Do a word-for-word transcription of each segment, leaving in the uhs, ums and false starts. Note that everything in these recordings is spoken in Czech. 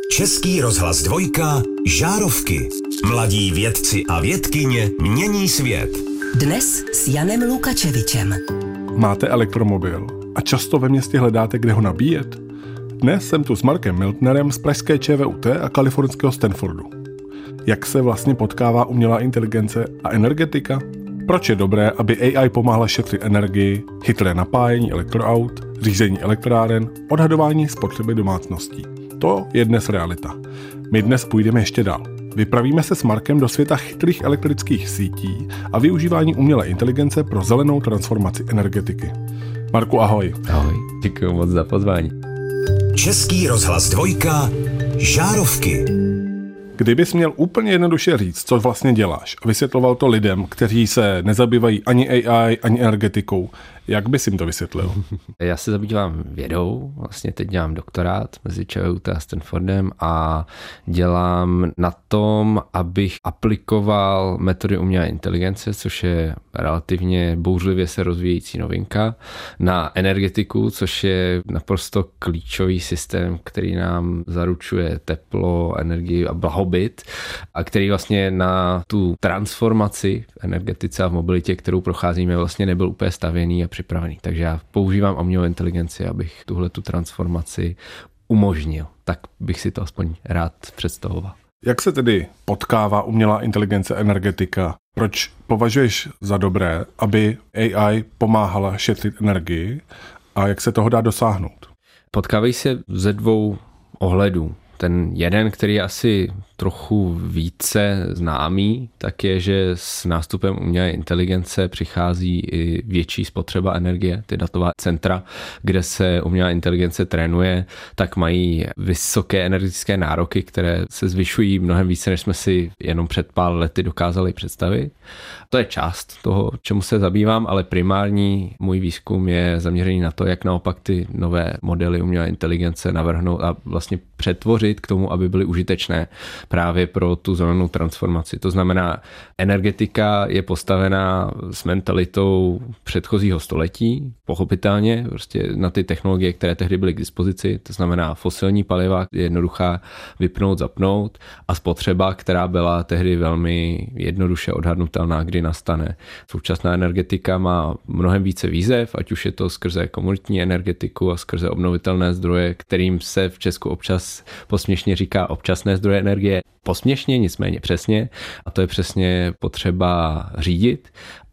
Český rozhlas dvojka, Žárovky. Mladí vědci a vědkyně mění svět. Dnes s Janem Lukačevičem. Máte elektromobil a často ve městě hledáte, kde ho nabíjet? Dnes jsem tu s Markem Miltnerem z pražské ČVUT a kalifornského Stanfordu. Jak se vlastně potkává umělá inteligence a energetika? Proč je dobré, aby A I pomáhala šetřit energii, chytré napájení elektroaut, řízení elektráren, odhadování spotřeby domácností? To je dnes realita. My dnes půjdeme ještě dál. Vypravíme se s Markem do světa chytrých elektrických sítí a využívání umělé inteligence pro zelenou transformaci energetiky. Marku, ahoj. Ahoj, děkuji moc za pozvání. Český rozhlas dvojka, Žárovky. Kdybys měl úplně jednoduše říct, co vlastně děláš, a vysvětloval to lidem, kteří se nezabývají ani A I, ani energetikou, jak bys jim to vysvětlil? Já se zabývám vědou, vlastně teď dělám doktorát mezi ČVUT a Stanfordem a dělám na tom, abych aplikoval metody umělé inteligence, což je relativně bouřlivě se rozvíjející novinka, na energetiku, což je naprosto klíčový systém, který nám zaručuje teplo, energii a blahobyt a který vlastně na tu transformaci v energetice a v mobilitě, kterou procházíme, vlastně nebyl úplně stavěný a připravený. Takže já používám umělou inteligenci, abych tuhle tu transformaci umožnil. Tak bych si to aspoň rád představoval. Jak se tedy potkává umělá inteligence energetika? Proč považuješ za dobré, aby A I pomáhala šetřit energii a jak se toho dá dosáhnout? Potkávají se ze dvou ohledů. Ten jeden, který je asi trochu více známý, tak je, že s nástupem umělé inteligence přichází i větší spotřeba energie. Ty datová centra, kde se umělá inteligence trénuje, tak mají vysoké energetické nároky, které se zvyšují mnohem více, než jsme si jenom před pár lety dokázali představit. To je část toho, čemu se zabývám, ale primární můj výzkum je zaměřený na to, jak naopak ty nové modely umělé inteligence navrhnout a vlastně přetvořit k tomu, aby byly užitečné právě pro tu zelenou transformaci. To znamená, energetika je postavená s mentalitou předchozího století, pochopitelně, prostě na ty technologie, které tehdy byly k dispozici, to znamená fosilní paliva, je jednoduchá vypnout, zapnout a spotřeba, která byla tehdy velmi jednoduše odhadnutelná, kdy nastane. Současná energetika má mnohem více výzev, ať už je to skrze komunitní energetiku a skrze obnovitelné zdroje, kterým se v Česku občas posměšně říká občasné zdroje energie. Posměšně, nicméně přesně. A to je přesně potřeba řídit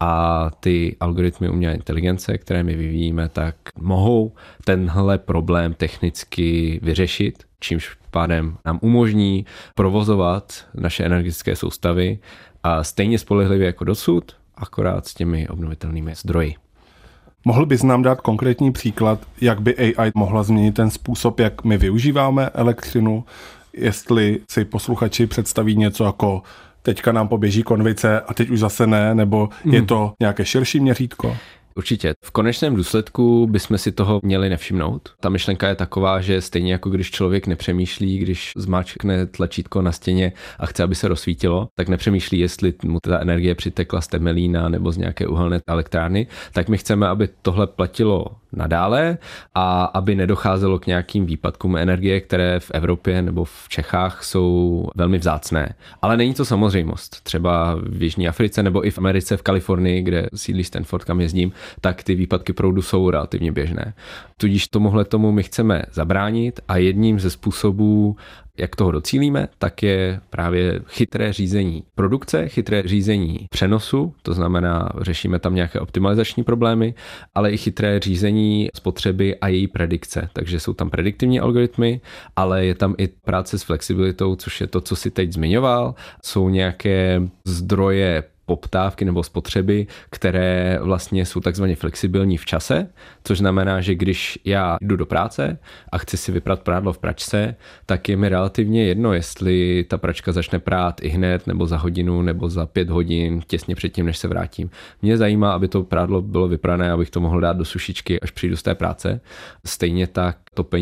a ty algoritmy umělé inteligence, které my vyvíjíme, tak mohou tenhle problém technicky vyřešit, čímž pádem nám umožní provozovat naše energetické soustavy a stejně spolehlivě jako dosud, akorát s těmi obnovitelnými zdroji. Mohl bys nám dát konkrétní příklad, jak by A I mohla změnit ten způsob, jak my využíváme elektřinu, jestli si posluchači představí něco jako teďka nám poběží konvice a teď už zase ne, nebo je to nějaké širší měřítko? Určitě. V konečném důsledku bychom si toho měli nevšimnout. Ta myšlenka je taková, že stejně jako když člověk nepřemýšlí, když zmáčkne tlačítko na stěně a chce, aby se rozsvítilo, tak nepřemýšlí, jestli mu ta energie přitekla z temelína nebo z nějaké uhelné elektrárny, tak my chceme, aby tohle platilo nadále a aby nedocházelo k nějakým výpadkům energie, které v Evropě nebo v Čechách jsou velmi vzácné. Ale není to samozřejmost. Třeba v Jižní Africe nebo i v Americe, v Kalifornii, kde sídlí Stanford, kam jezdím, tak ty výpadky proudu jsou relativně běžné. Tudíž tomuhle tomu my chceme zabránit a jedním ze způsobů, jak toho docílíme, tak je právě chytré řízení produkce, chytré řízení přenosu, to znamená, řešíme tam nějaké optimalizační problémy, ale i chytré řízení spotřeby a její predikce. Takže jsou tam prediktivní algoritmy, ale je tam i práce s flexibilitou, což je to, co si teď zmiňoval. Jsou nějaké zdroje poptávky nebo spotřeby, které vlastně jsou takzvaně flexibilní v čase, což znamená, že když já jdu do práce a chci si vyprat prádlo v pračce, tak je mi relativně jedno, jestli ta pračka začne prát i hned, nebo za hodinu, nebo za pět hodin, těsně předtím, než se vrátím. Mě zajímá, aby to prádlo bylo vyprané, abych to mohl dát do sušičky, až přijdu z té práce. Stejně tak topení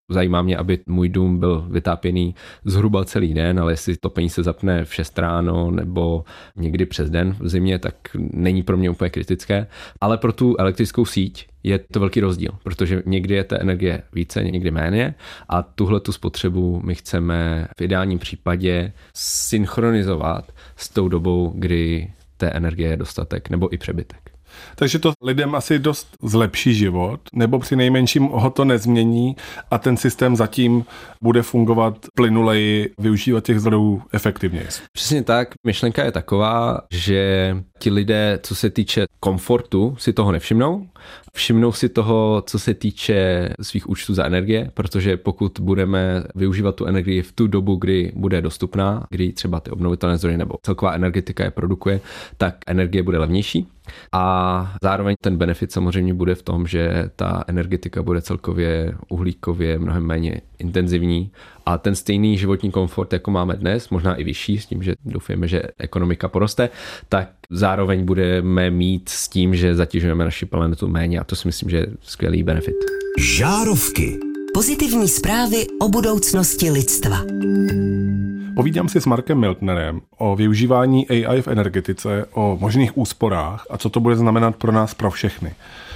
Zajímá mě, aby můj dům byl vytápěný zhruba celý den, ale jestli topení se zapne v šest ráno nebo někdy přes den v zimě, tak není pro mě úplně kritické. Ale pro tu elektrickou síť je to velký rozdíl, protože někdy je té energie více, někdy méně a tuhle tu spotřebu my chceme v ideálním případě synchronizovat s tou dobou, kdy té energie je dostatek nebo i přebytek. Takže to lidem asi dost zlepší život, nebo při nejmenším ho to nezmění a ten systém zatím bude fungovat plynuleji, využívat těch zdrojů efektivněji. Přesně tak. Myšlenka je taková, že ti lidé, co se týče komfortu, si toho nevšimnou. Všimnou si toho, co se týče svých účtů za energie, protože pokud budeme využívat tu energii v tu dobu, kdy bude dostupná, kdy třeba ty obnovitelné zdroje nebo celková energetika je produkuje, tak energie bude levnější. A zároveň ten benefit samozřejmě bude v tom, že ta energetika bude celkově uhlíkově mnohem méně intenzivní a ten stejný životní komfort, jako máme dnes, možná i vyšší, s tím, že doufujeme, že ekonomika poroste, tak zároveň budeme mít s tím, že zatěžujeme naši planetu méně a to si myslím, že je skvělý benefit. Žárovky. Pozitivní zprávy o budoucnosti lidstva. Povídám si s Markem Miltnerem o využívání A I v energetice, o možných úsporách a co to bude znamenat pro nás, pro všechny.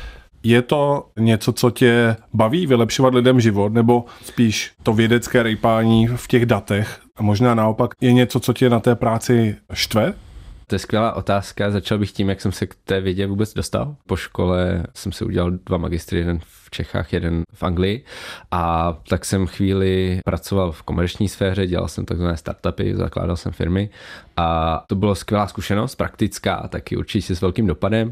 Je to něco, co tě baví vylepšovat lidem život, nebo spíš to vědecké rejpání v těch datech a možná naopak je něco, co tě na té práci štve? To je skvělá otázka. Začal bych tím, jak jsem se k té vědě vůbec dostal. Po škole jsem si udělal dva magistry, jeden v Čechách, jeden v Anglii a tak jsem chvíli pracoval v komerční sféře, dělal jsem takzvané startupy, zakládal jsem firmy a to byla skvělá zkušenost, praktická, taky určitě s velkým dopadem,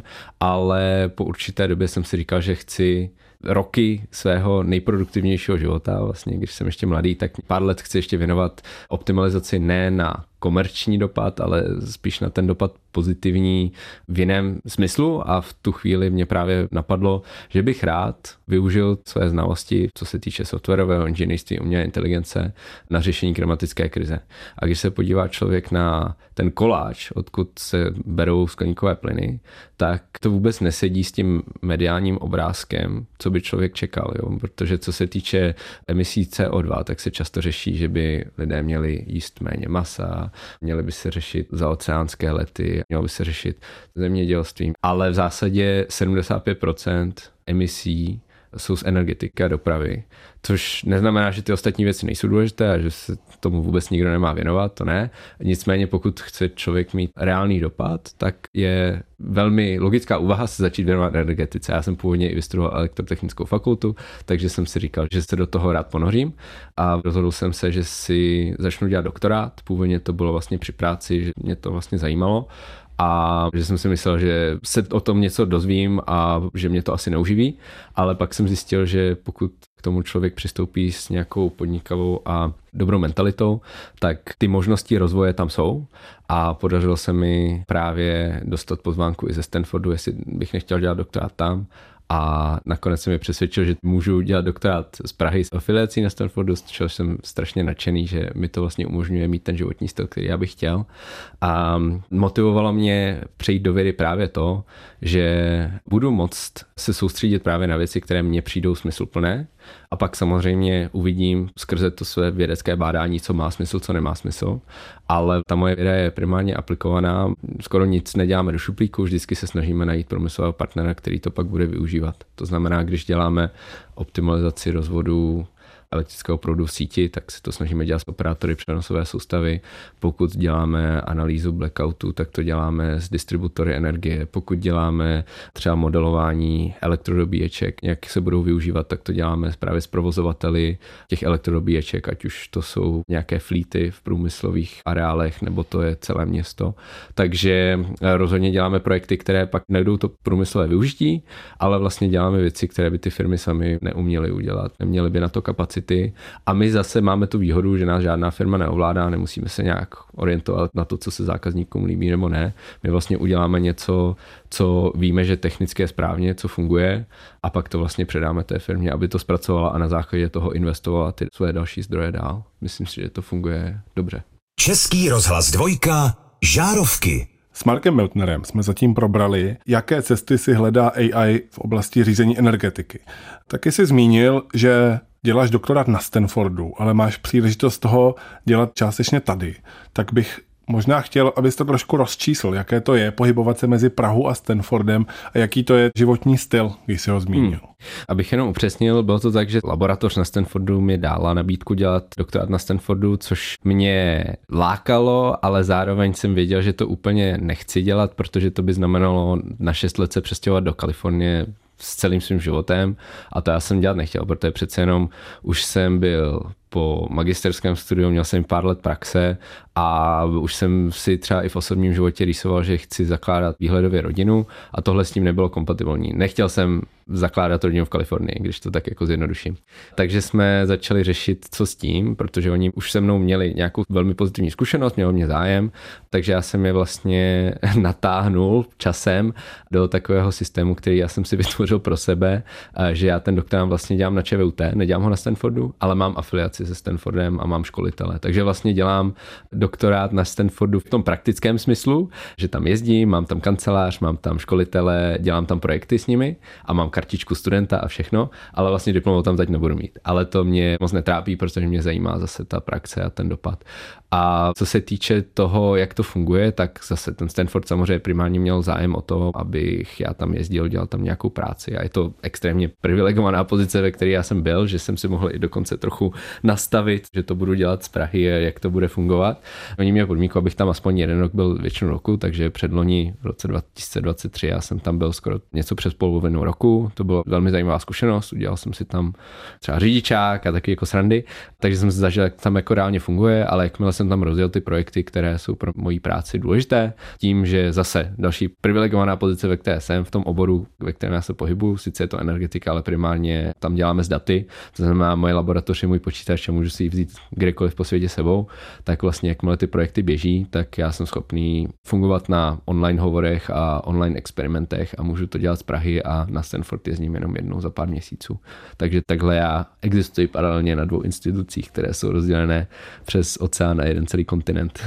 ale po určité době jsem si říkal, že chci roky svého nejproduktivnějšího života, vlastně když jsem ještě mladý, tak pár let chci ještě věnovat optimalizaci ne na komerční dopad, ale spíš na ten dopad pozitivní v jiném smyslu a v tu chvíli mě právě napadlo, že bych rád využil své znalosti, co se týče softwarového inženýrství, umělé inteligence na řešení klimatické krize. A když se podívá člověk na ten koláč, odkud se berou skleníkové plyny, tak to vůbec nesedí s tím mediálním obrázkem, co by člověk čekal. Jo? Protože co se týče emisí C O dva, tak se často řeší, že by lidé měli jíst méně masa, měly by se řešit zaoceánské lety, mělo by se řešit zemědělstvím, ale v zásadě sedmdesát pět procent emisí jsou z energetiky a dopravy, což neznamená, že ty ostatní věci nejsou důležité a že se tomu vůbec nikdo nemá věnovat, to ne. Nicméně pokud chce člověk mít reálný dopad, tak je velmi logická úvaha se začít věnovat energetice. Já jsem původně i vystudoval elektrotechnickou fakultu, takže jsem si říkal, že se do toho rád ponořím a rozhodl jsem se, že si začnu dělat doktorát. Původně to bylo vlastně při práci, že mě to vlastně zajímalo. A že jsem si myslel, že se o tom něco dozvím a že mě to asi neuživí, ale pak jsem zjistil, že pokud k tomu člověk přistoupí s nějakou podnikavou a dobrou mentalitou, tak ty možnosti rozvoje tam jsou a podařilo se mi právě dostat pozvánku i ze Stanfordu, jestli bych nechtěl dělat doktorát tam. A nakonec jsem mě přesvědčil, že můžu dělat doktorát z Prahy s afiliací na Stanfordu, z čehož jsem strašně nadšený, že mi to vlastně umožňuje mít ten životní styl, který já bych chtěl. A motivovalo mě přejít do vědy právě to, že budu moct se soustředit právě na věci, které mně přijdou smysluplné. A pak samozřejmě uvidím skrze to své vědecké bádání, co má smysl, co nemá smysl. Ale ta moje věda je primárně aplikovaná. Skoro nic neděláme do šuplíku, vždycky se snažíme najít průmyslového partnera, který to pak bude využívat. To znamená, když děláme optimalizaci rozvodu elektrického proudu v síti, tak se to snažíme dělat s operátory přenosové soustavy. Pokud děláme analýzu blackoutu, tak to děláme s distributory energie. Pokud děláme třeba modelování elektrodobíječek, jak se budou využívat, tak to děláme právě s provozovateli těch elektrodobíječek, ať už to jsou nějaké flíty v průmyslových areálech, nebo to je celé město. Takže rozhodně děláme projekty, které pak nejdou to průmyslové využití, ale vlastně děláme věci, které by ty firmy sami neuměly udělat. Neměly by na to kapacity. A my zase máme tu výhodu, že nás žádná firma neovládá, nemusíme se nějak orientovat na to, co se zákazníkům líbí nebo ne. My vlastně uděláme něco, co víme, že technicky je správně, co funguje a pak to vlastně předáme té firmě, aby to zpracovala a na základě toho investovala ty své další zdroje dál. Myslím si, že to funguje dobře. Český rozhlas dvojka, Žárovky. S Markem Miltnerem jsme zatím probrali, jaké cesty si hledá A I v oblasti řízení energetiky. Taky si zmínil, že děláš doktorát na Stanfordu, ale máš příležitost toho dělat částečně tady, tak bych možná chtěl, abyste trošku rozčísl, jaké to je pohybovat se mezi Prahou a Stanfordem a jaký to je životní styl, když jsi ho zmínil. Hmm. Abych jenom upřesnil, bylo to tak, že laboratoř na Stanfordu mi dala nabídku dělat doktorát na Stanfordu, což mě lákalo, ale zároveň jsem věděl, že to úplně nechci dělat, protože to by znamenalo na šest let se přestěhovat do Kalifornie s celým svým životem a to já jsem dělat nechtěl, protože přece jenom už jsem byl po magisterském studiu, měl jsem pár let praxe a už jsem si třeba i v osobním životě rýsoval, že chci zakládat výhledově rodinu a tohle s tím nebylo kompatibilní. Nechtěl jsem zakládat rodinu v Kalifornii, když to tak jako zjednoduším. Takže jsme začali řešit, co s tím, protože oni už se mnou měli nějakou velmi pozitivní zkušenost, mělo mě zájem, takže já jsem je vlastně natáhnul časem do takového systému, který já jsem si vytvořil pro sebe, že já ten doktorát vlastně dělám na ČVUT, nedělám ho na Stanfordu, ale mám afiliaci se Stanfordem a mám školitele. Takže vlastně dělám doktorát na Stanfordu v tom praktickém smyslu, že tam jezdím, mám tam kancelář, mám tam školitele, dělám tam projekty s nimi a mám kartičku studenta a všechno, ale vlastně diplomu tam teď nebudu mít. Ale to mě moc netrápí, protože mě zajímá zase ta praxe a ten dopad. A co se týče toho, jak to funguje, tak zase ten Stanford samozřejmě primárně měl zájem o to, abych já tam jezdil, dělal tam nějakou práci a je to extrémně privilegovaná pozice, ve které já jsem byl, že jsem si mohl i dokonce trochu nastavit, že to budu dělat z Prahy a jak to bude fungovat. Oni mě podmínku, abych tam aspoň jeden rok byl většinu roku, takže předloni v roce dva tisíce dvacet tři já jsem tam byl skoro něco přes polovinu roku. To byla velmi zajímavá zkušenost, udělal jsem si tam třeba řidičák a taky jako srandy, takže jsem si zažil, jak tam jako reálně funguje, ale jakmile jsem tam rozjel ty projekty, které jsou pro moji práci důležité, tím, že zase další privilegovaná pozice, ve které jsem v tom oboru, ve kterém já se pohybuju, sice je to energetika, ale primárně tam děláme s daty, to znamená moje laboratoř je můj počítač a můžu si ji vzít kdekoliv po světě sebou, tak vlastně jakmile ty projekty běží, tak já jsem schopný fungovat na online hovorech a online experimentech a můžu to dělat z Prahy a na Stanford jezdím jenom jednou za pár měsíců. Takže takhle já existuji paralelně na dvou institucích, které jsou rozdělené přes oceán a jeden celý kontinent.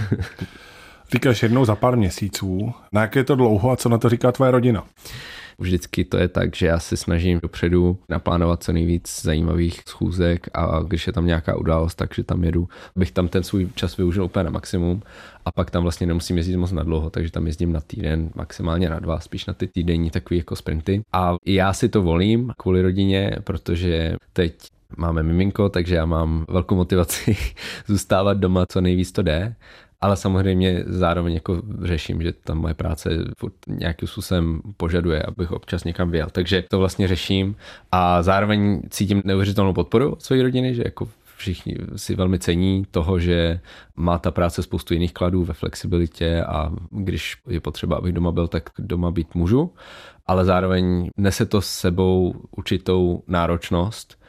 Říkáš jednou za pár měsíců. Na jaké je to dlouho a co na to říká tvoje rodina? Vždycky to je tak, že já se snažím dopředu naplánovat co nejvíc zajímavých schůzek a když je tam nějaká událost, takže tam jedu, abych tam ten svůj čas využil úplně na maximum a pak tam vlastně nemusím jezdit moc na dlouho, takže tam jezdím na týden, maximálně na dva, spíš na ty týdenní takový jako sprinty. A já si to volím kvůli rodině, protože teď máme miminko, takže já mám velkou motivaci zůstávat doma, co nejvíc to jde. Ale samozřejmě zároveň jako řeším, že ta moje práce furt nějakým způsobem požaduje, abych občas někam vyjel. Takže to vlastně řeším a zároveň cítím neuvěřitelnou podporu od své rodiny, že jako všichni si velmi cení toho, že má ta práce spoustu jiných kladů ve flexibilitě a když je potřeba, abych doma byl, tak doma být můžu, ale zároveň nese to s sebou určitou náročnost.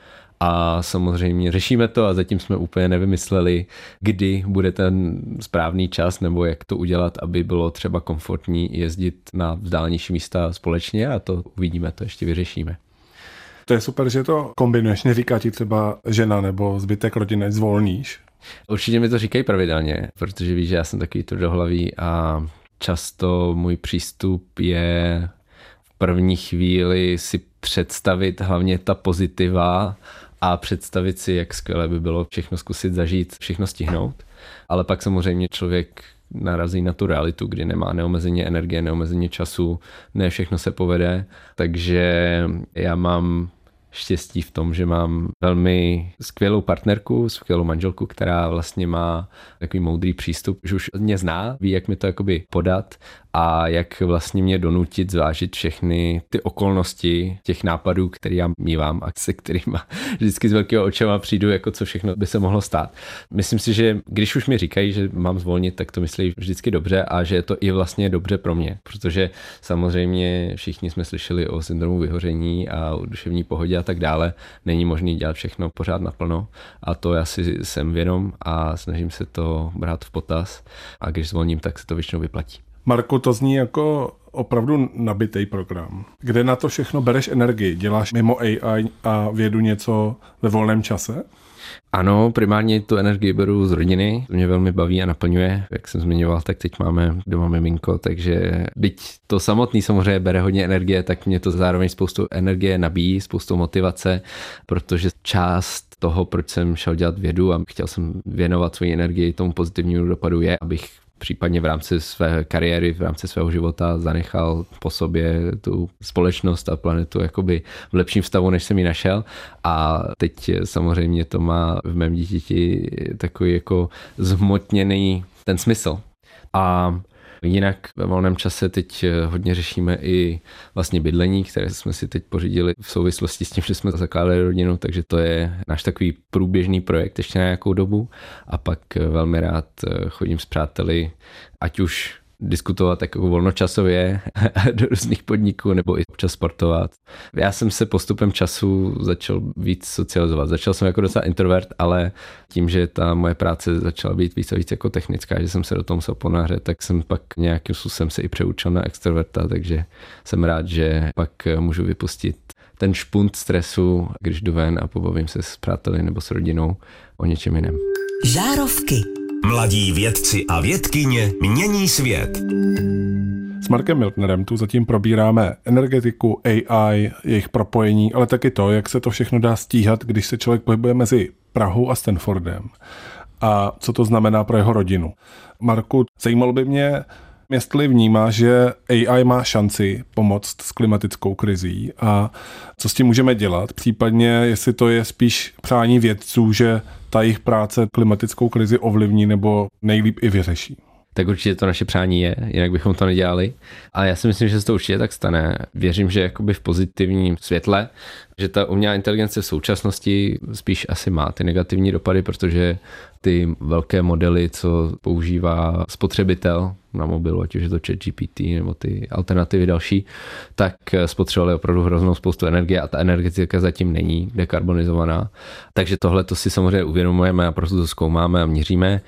A samozřejmě řešíme to a zatím jsme úplně nevymysleli, kdy bude ten správný čas nebo jak to udělat, aby bylo třeba komfortní jezdit na vzdálenější místa společně a to uvidíme, to ještě vyřešíme. To je super, že to kombinuješ, neříká ti třeba žena nebo zbytek rodiny zvolníš? Určitě mi to říkají pravidelně, protože víš, že já jsem takový tvrdohlavý a často můj přístup je v první chvíli si představit hlavně ta pozitiva a představit si, jak skvěle by bylo všechno zkusit zažít, všechno stihnout. Ale pak samozřejmě člověk narazí na tu realitu, kdy nemá neomezeně energie, neomezeně času, ne všechno se povede. Takže já mám štěstí v tom, že mám velmi skvělou partnerku, skvělou manželku, která vlastně má takový moudrý přístup, že už mě zná, ví, jak mi to jakoby podat a jak vlastně mě donutit zvážit všechny ty okolnosti těch nápadů, které já mívám a se kterými vždycky z velkého očima přijdu, jako co všechno by se mohlo stát. Myslím si, že když už mi říkají, že mám zvolnit, tak to myslí vždycky dobře a že je to i vlastně dobře pro mě, protože samozřejmě všichni jsme slyšeli o syndromu vyhoření a o duševní pohodě a tak dále. Není možné dělat všechno pořád naplno a to já si jsem vědom a snažím se to brát v potaz a když zvolním, tak se to většinou vyplatí. Marko, to zní jako opravdu nabitý program. Kde na to všechno bereš energii? Děláš mimo A I a vědu něco ve volném čase? Ano, primárně tu energii beru z rodiny, to mě velmi baví a naplňuje. Jak jsem zmiňoval, tak teď máme doma miminko, takže byť to samotný samozřejmě bere hodně energie, tak mě to zároveň spoustu energie nabíjí, spoustu motivace, protože část toho, proč jsem šel dělat vědu a chtěl jsem věnovat svoji energii tomu pozitivnímu dopadu je, abych případně v rámci své kariéry, v rámci svého života zanechal po sobě tu společnost a planetu jakoby v lepším stavu, než jsem ji našel. A teď samozřejmě to má v mém dítěti takový jako zhmotněný ten smysl. A jinak ve volném čase teď hodně řešíme i vlastně bydlení, které jsme si teď pořídili v souvislosti s tím, že jsme zakládali rodinu, takže to je náš takový průběžný projekt ještě na nějakou dobu a pak velmi rád chodím s přáteli, ať už diskutovat jako volnočasově do různých podniků nebo i občas sportovat. Já jsem se postupem času začal víc socializovat. Začal jsem jako docela introvert, ale tím, že ta moje práce začala být víc a víc jako technická, že jsem se do toho musel ponářet, tak jsem pak nějakým způsobem se i přeučil na extroverta, takže jsem rád, že pak můžu vypustit ten špunt stresu, když jdu ven a pobavím se s přáteli nebo s rodinou o něčem jiném. Žárovky. Mladí vědci a vědkyně mění svět. S Markem Miltnerem tu zatím probíráme energetiku, A I, jejich propojení, ale taky to, jak se to všechno dá stíhat, když se člověk pohybuje mezi Prahou a Stanfordem. A co to znamená pro jeho rodinu. Marku, zajímalo by mě, jestli vnímá, že A I má šanci pomoct s klimatickou krizí a co s tím můžeme dělat, případně jestli to je spíš přání vědců, že ta jejich práce klimatickou krizi ovlivní nebo nejlíp i vyřeší. Tak určitě to naše přání je, jinak bychom to nedělali. Ale já si myslím, že se to určitě tak stane. Věřím, že jakoby v pozitivním světle, že ta umělá inteligence v současnosti spíš asi má ty negativní dopady, protože ty velké modely, co používá spotřebitel na mobilu, ať už je to ChatGPT nebo ty alternativy další, tak spotřebovaly opravdu hroznou spoustu energie a ta energetika zatím není dekarbonizovaná. Takže tohle to si samozřejmě uvědomujeme a proto to zkoumáme a měříme.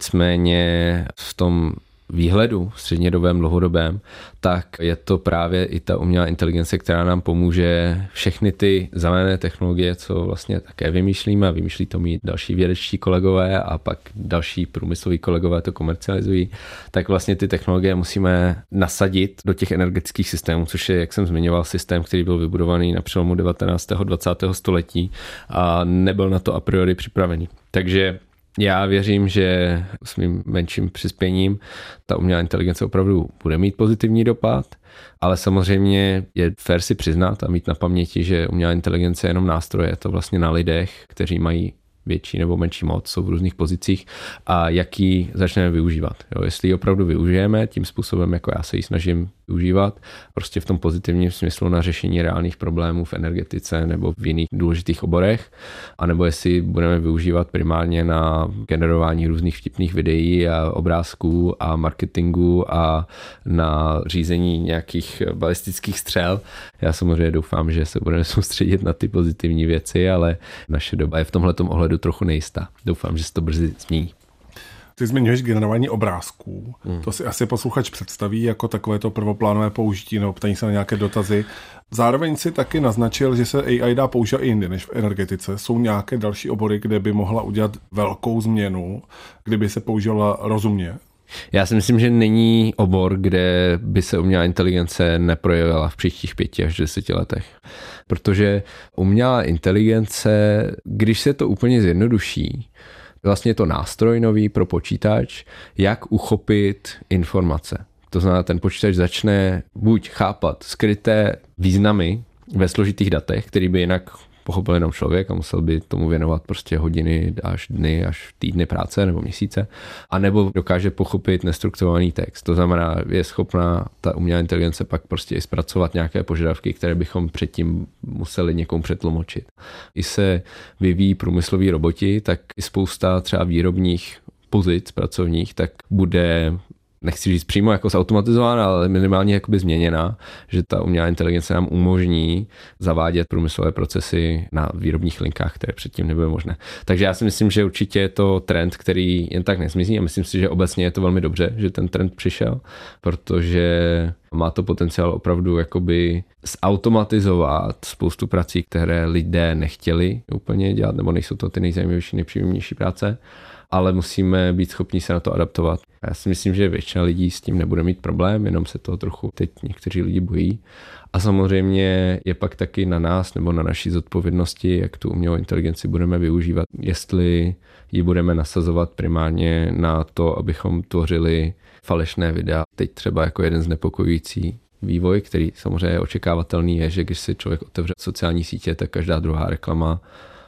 Nicméně v tom výhledu střednědobém, dlouhodobém, tak je to právě i ta umělá inteligence, která nám pomůže všechny ty zelené technologie, co vlastně také vymýšlíme a vymýšlí to mít další vědečtí kolegové a pak další průmysloví kolegové to komercializují, tak vlastně ty technologie musíme nasadit do těch energetických systémů, což je, jak jsem zmiňoval, systém, který byl vybudovaný na přelomu devatenáctého a dvacátého století a nebyl na to a priori připravený. Takže já věřím, že s mým menším přispěním ta umělá inteligence opravdu bude mít pozitivní dopad, ale samozřejmě je fér si přiznat a mít na paměti, že umělá inteligence je jenom nástroje, je to vlastně na lidech, kteří mají větší nebo menší moc, jsou v různých pozicích a jak ji začneme využívat. Jo, jestli ji opravdu využijeme tím způsobem, jako já se ji snažím využívat, prostě v tom pozitivním smyslu na řešení reálných problémů v energetice nebo v jiných důležitých oborech, anebo jestli budeme využívat primárně na generování různých vtipných videí a obrázků a marketingu a na řízení nějakých balistických střel. Já samozřejmě doufám, že se budeme soustředit na ty pozitivní věci, ale naše doba je v tomhletom ohledu trochu nejistá. Doufám, že se to brzy změní. Ty zmiňuješ generování obrázků. Hmm. To si asi posluchač představí jako takovéto prvoplánové použití nebo ptání se na nějaké dotazy. Zároveň si taky naznačil, že se A I dá používat i jinde než v energetice. Jsou nějaké další obory, kde by mohla udělat velkou změnu, kdyby se používala rozumně? Já si myslím, že není obor, kde by se umělá inteligence neprojevila v příštích pěti až deseti letech. Protože umělá inteligence, když se to úplně zjednoduší, vlastně je to nástroj nový pro počítač, jak uchopit informace. To znamená, ten počítač začne buď chápat skryté významy ve složitých datech, který by jinak pochopil jenom člověk a musel by tomu věnovat prostě hodiny až dny, až týdny práce nebo měsíce, anebo dokáže pochopit nestrukturovaný text. To znamená, je schopná ta umělá inteligence pak prostě i zpracovat nějaké požadavky, které bychom předtím museli někomu přetlumočit. I se vyvíjí průmysloví roboti, tak i spousta třeba výrobních pozic pracovních, tak bude nechci říct přímo jako zautomatizována, ale minimálně jakoby změněna, že ta umělá inteligence nám umožní zavádět průmyslové procesy na výrobních linkách, které předtím nebyly možné. Takže já si myslím, že určitě je to trend, který jen tak nezmizí a myslím si, že obecně je to velmi dobře, že ten trend přišel, protože má to potenciál opravdu jakoby zautomatizovat spoustu prací, které lidé nechtěli úplně dělat, nebo nejsou to ty nejzajímavější, nejpříjemnější práce, ale musíme být schopni se na to adaptovat. Já si myslím, že většina lidí s tím nebude mít problém, jenom se toho trochu teď někteří lidi bojí. A samozřejmě je pak taky na nás nebo na naší zodpovědnosti, jak tu umělou inteligenci budeme využívat, jestli ji budeme nasazovat primárně na to, abychom tvořili falešné videa. Teď třeba jako jeden znepokojující vývoj, který samozřejmě je očekávatelný, je, že když si člověk otevře sociální sítě, tak každá druhá reklama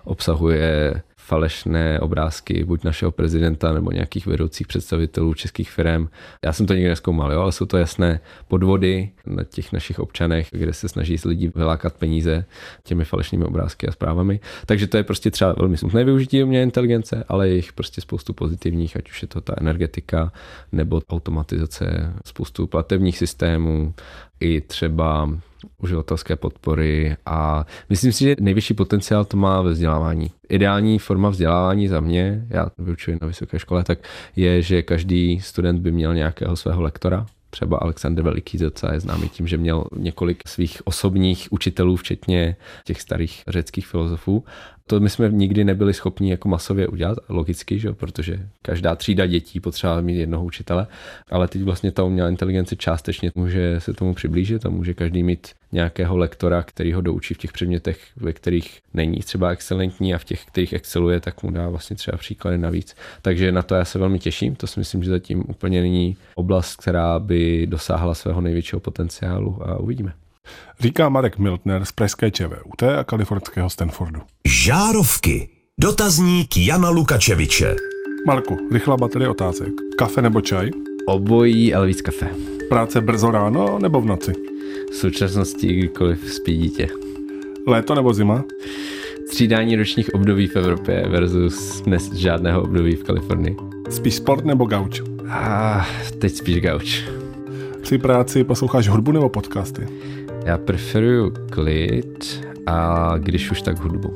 obsahuje falešné obrázky buď našeho prezidenta nebo nějakých vedoucích představitelů českých firm. Já jsem to nikdy nezkoumal, jo, ale jsou to jasné podvody na těch našich občanech, kde se snaží z lidí vylákat peníze těmi falešnými obrázky a zprávami. Takže to je prostě třeba velmi smutné využití umělé inteligence, ale je jich prostě spoustu pozitivních, ať už je to ta energetika nebo automatizace spoustu platebních systémů, i třeba uživatelské podpory a myslím si, že nejvyšší potenciál to má ve vzdělávání. Ideální forma vzdělávání za mě, já vyučuji na vysoké škole, tak je, že každý student by měl nějakého svého lektora. Třeba Alexander Veliký docela je známý tím, že měl několik svých osobních učitelů, včetně těch starých řeckých filozofů. To my jsme nikdy nebyli schopni jako masově udělat, logicky, že? Protože každá třída dětí potřeba mít jednoho učitele, ale teď vlastně ta umělá inteligence částečně může se tomu přiblížit a může každý mít nějakého lektora, který ho doučí v těch předmětech, ve kterých není třeba excelentní a v těch, kterých exceluje, tak mu dá vlastně třeba příklady navíc. Takže na to já se velmi těším, to si myslím, že zatím úplně není oblast, která by dosáhla svého největšího potenciálu a uvidíme. Říká Marek Miltner z pražské ČVUT a kalifornského Stanfordu. Žárovky. Dotazník Jana Lukačeviče. Marku, rychlá baterie otázek. Kafe nebo čaj? Obojí, ale víc kafe. Práce brzo ráno nebo v noci? V současnosti kdykoliv spí dítě. Léto nebo zima? Střídání ročních období v Evropě versus dnes žádného období v Kalifornii. Spíš sport nebo gauč? Ah, teď spíš gauč. Při práci posloucháš hudbu nebo podcasty? Já preferuju klid a když už tak hudbu.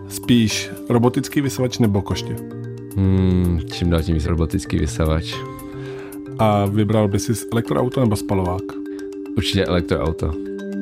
Spíš robotický vysavač nebo koště? Hmm, čím dál tím víc robotický vysavač. A vybral by si elektroauto nebo spalovák? Určitě elektroauto.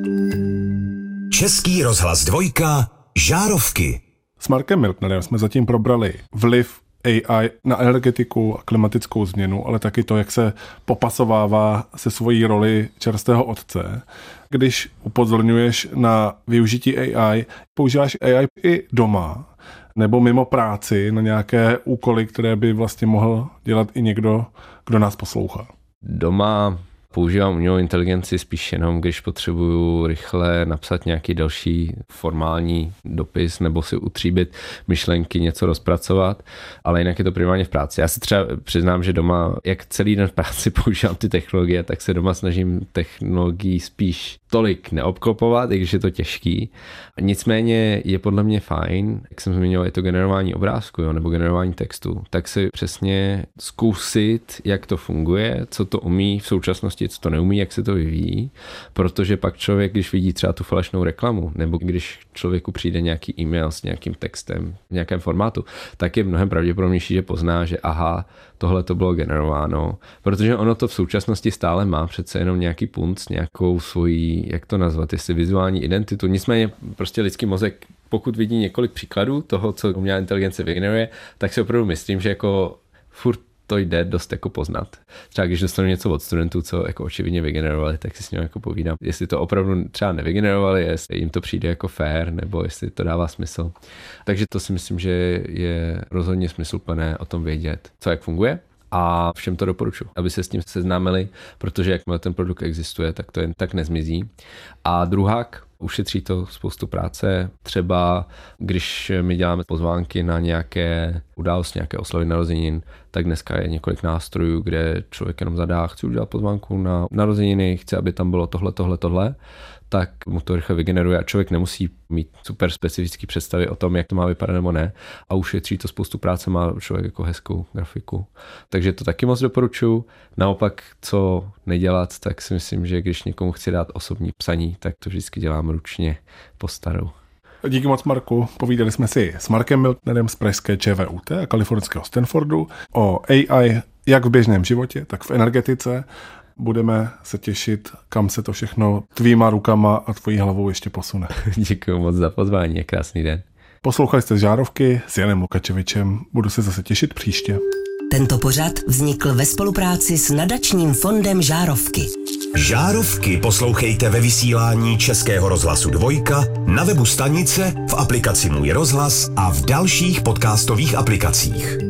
Český rozhlas dvojka. Žárovky. S Markem Miltnerem jsme zatím probrali vliv A I na energetiku a klimatickou změnu, ale taky to, jak se popasovává se svojí roli čerstvého otce. Když upozorňuješ na využití A I, používáš A I i doma nebo mimo práci na nějaké úkoly, které by vlastně mohl dělat i někdo, kdo nás poslouchá? Doma používám umělou inteligenci spíš jenom, když potřebuju rychle napsat nějaký další formální dopis nebo si utříbit myšlenky, něco rozpracovat, ale jinak je to primárně v práci. Já si třeba přiznám, že doma, jak celý den v práci používám ty technologie, tak se doma snažím technologií spíš tolik neobklopovat, i když je to těžký. Nicméně je podle mě fajn, jak jsem zmiňoval, je to generování obrázku, jo, nebo generování textu, tak si přesně zkusit, jak to funguje, co to umí v současnosti, co to neumí, jak se to vyvíjí, protože pak člověk, když vidí třeba tu falešnou reklamu, nebo když člověku přijde nějaký e-mail s nějakým textem v nějakém formátu, tak je mnohem pravděpodobnější, že pozná, že aha, tohle to bylo generováno, protože ono to v současnosti stále má přece jenom nějaký punc, nějakou svoji, jak to nazvat, jestli vizuální identitu. Nicméně prostě lidský mozek, pokud vidí několik příkladů toho, co umělá inteligence vygeneruje, tak si opravdu myslím, že jako furt to jde dost jako poznat. Třeba když dostanu něco od studentů, co jako očividně vygenerovali, tak si s ním jako povídám, jestli to opravdu třeba nevygenerovali, jestli jim to přijde jako fair, nebo jestli to dává smysl. Takže to si myslím, že je rozhodně smysluplné o tom vědět, co jak funguje. A všem to doporučuji, aby se s tím seznámili, protože jakmile ten produkt existuje, tak to jen tak nezmizí. A druhák, ušetří to spoustu práce. Třeba když my děláme pozvánky na nějaké události, nějaké oslavy narozenin, tak dneska je několik nástrojů, kde člověk jenom zadá, chci udělat pozvánku na narozeniny, chci, aby tam bylo tohle, tohle, tohle. tak mu to rychle vygeneruje a člověk nemusí mít super specifické představy o tom, jak to má vypadat nebo ne. A ušetří to spoustu práce, má člověk jako hezkou grafiku. Takže to taky moc doporučuji. Naopak, co nedělat, tak si myslím, že když někomu chci dát osobní psaní, tak to vždycky dělám ručně po starou. Díky moc, Marku. Povídali jsme si s Markem Miltnerem z pražské ČVUT a kalifornského Stanfordu o A I jak v běžném životě, tak v energetice. Budeme se těšit, kam se to všechno tvýma rukama a tvojí hlavou ještě posune. Děkuji moc za pozvání a krásný den. Poslouchali jste z Žárovky s Janem Lukačevičem. Budu se zase těšit příště. Tento pořad vznikl ve spolupráci s nadačním fondem Žárovky. Žárovky poslouchejte ve vysílání Českého rozhlasu Dvojka, na webu stanice, v aplikaci Můj rozhlas a v dalších podcastových aplikacích.